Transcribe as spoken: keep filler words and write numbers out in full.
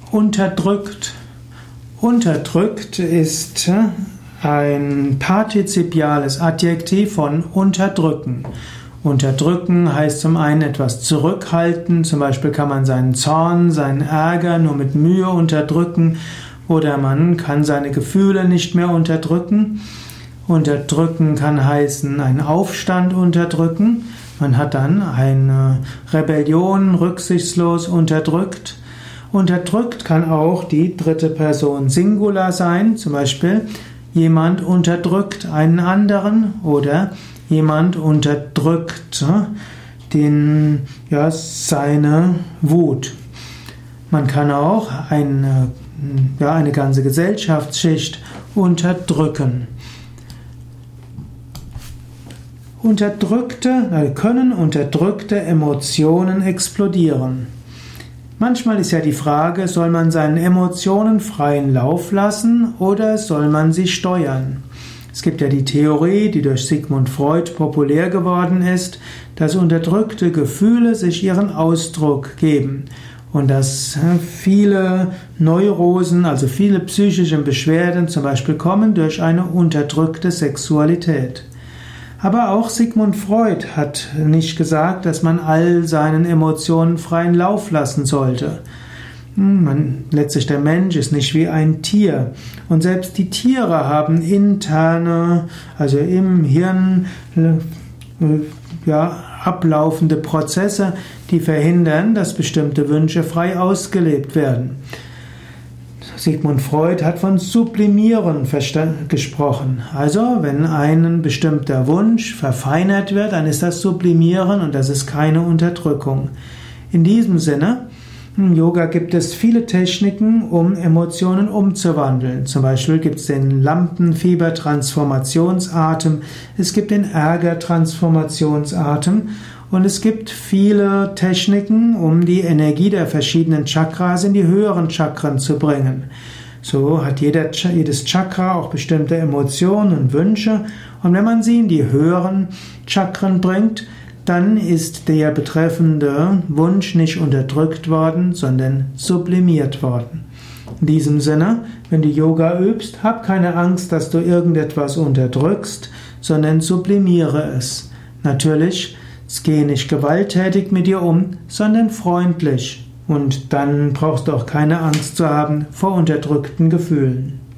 Unterdrückt. Unterdrückt ist ein partizipiales Adjektiv von unterdrücken. Unterdrücken heißt zum einen etwas zurückhalten, zum Beispiel kann man seinen Zorn, seinen Ärger nur mit Mühe unterdrücken oder man kann seine Gefühle nicht mehr unterdrücken. Unterdrücken kann heißen, einen Aufstand unterdrücken. Man hat dann eine Rebellion rücksichtslos unterdrückt. Unterdrückt kann auch die dritte Person Singular sein, zum Beispiel jemand unterdrückt einen anderen oder jemand unterdrückt den, ja, seine Wut. Man kann auch eine, ja, eine ganze Gesellschaftsschicht unterdrücken. Unterdrückte, können unterdrückte Emotionen explodieren. Manchmal ist ja die Frage, soll man seinen Emotionen freien Lauf lassen oder soll man sie steuern? Es gibt ja die Theorie, die durch Sigmund Freud populär geworden ist, dass unterdrückte Gefühle sich ihren Ausdruck geben und dass viele Neurosen, also viele psychische Beschwerden zum Beispiel kommen durch eine unterdrückte Sexualität. Aber auch Sigmund Freud hat nicht gesagt, dass man all seinen Emotionen freien Lauf lassen sollte. Man, letztlich der Mensch ist nicht wie ein Tier. Und selbst die Tiere haben interne, also im Hirn, ja, ablaufende Prozesse, die verhindern, dass bestimmte Wünsche frei ausgelebt werden. Sigmund Freud hat von Sublimieren gesprochen. Also, wenn ein bestimmter Wunsch verfeinert wird, dann ist das Sublimieren und das ist keine Unterdrückung. In diesem Sinne, im Yoga gibt es viele Techniken, um Emotionen umzuwandeln. Zum Beispiel gibt es den Lampenfieber-Transformationsatem, es gibt den Ärger-Transformationsatem und es gibt viele Techniken, um die Energie der verschiedenen Chakras in die höheren Chakren zu bringen. So hat jeder, jedes Chakra auch bestimmte Emotionen und Wünsche und wenn man sie in die höheren Chakren bringt, dann ist der betreffende Wunsch nicht unterdrückt worden, sondern sublimiert worden. In diesem Sinne, wenn du Yoga übst, hab keine Angst, dass du irgendetwas unterdrückst, sondern sublimiere es. Natürlich, geh nicht gewalttätig mit dir um, sondern freundlich. Und dann brauchst du auch keine Angst zu haben vor unterdrückten Gefühlen.